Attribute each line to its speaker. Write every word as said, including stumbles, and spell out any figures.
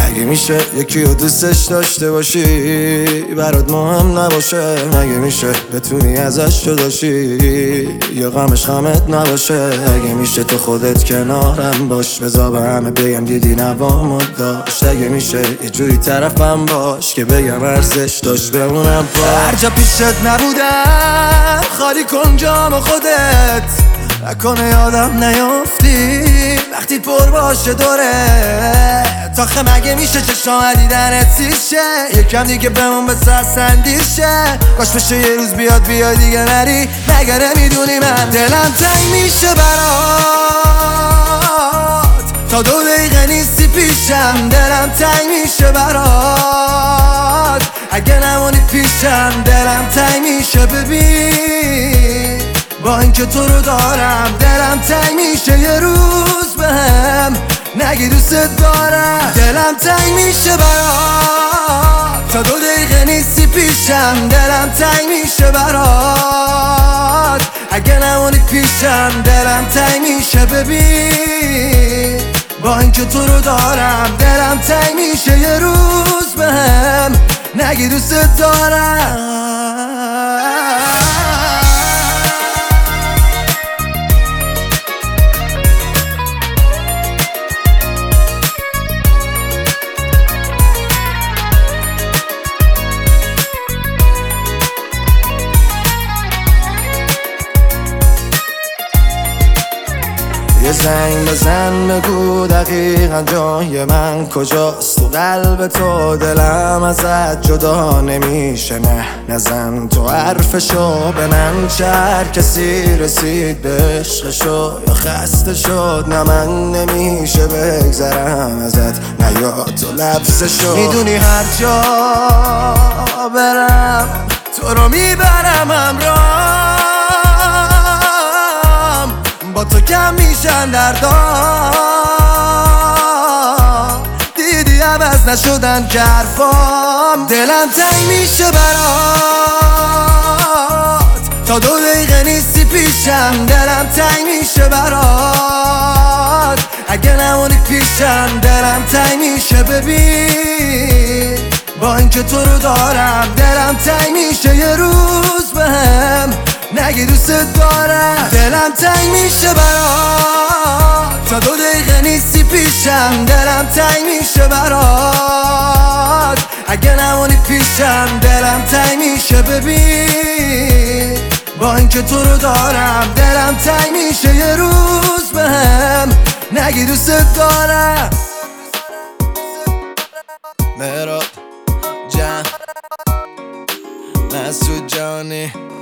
Speaker 1: اگه میشه یکی رو دوستش داشته باشی برات مهم نباشه، اگه میشه بتونی ازش جداشی یا غمش غمت نباشه، اگه میشه تو خودت کنارم باش، بذار به همه بگم دیدی نوامو داشت، اگه میشه یه جوری طرفم باش که بگم ارزش داشت بمونم پاش. هر جا پیشت نبودم خالی کن جام خودت، نکنه یادم نیافتی وقتی پر باشه دوره تاخه، مگه میشه چشام دیدنت سیشه یکم دیگه بمون به سندیشه، کاش بشه یه روز بیاد بیاد دیگه نری، مگه نمیدونی من دلم تنگ میشه برات تا دو دقیقه نیستی پیشم، دلم تنگ میشه برات اگه نمونی پیشم، دلم تنگ میشه ببین با اینکه تو رو دارم، دلم تنگ میشه یه روز بهم نگی دوست دارم، دلم تنگ میشه برات تا دو دقیقه نیستی پیشم، دلم تنگ میشه برات اگه نمونی پیشم، دلم تنگ میشه ببین با اینکه تو رو دارم، دلم تنگ میشه یه روز بهم نگی دوست دارم. یه زنگ بزن بگو دقیقا جای من کجاست، تو قلب تو دلم ازت جدا نمیشه، نه نزن تو حرفشو به من، چه هر کسی رسید به عشقشو یا خسته شد، نه من نمیشه بگذرم ازت، نه یا تو لبسشو، میدونی هر جا برم تو رو میبرم همراه، با تو کم میشن دردام، دیدی عوض نشدن که حرفام، دلم تنگ میشه برات تا دو دقیقه نیستی پیشم، دلم تنگ میشه برات اگه نمونی پیشم، دلم تنگ میشه ببین با اینکه تو رو دارم، دلم تنگ میشه یه روز بهم نگی دوست دارم، دلم تنگ میشه برات تا دو دقیقه نیستی پیشم، دلم تنگ میشه برات اگه نمونی پیشم، دلم تنگ میشه ببین با اینکه تو رو دارم، دلم تنگ میشه یه روز بهم نگی دوست دارم. مهراب جان مسعود جانی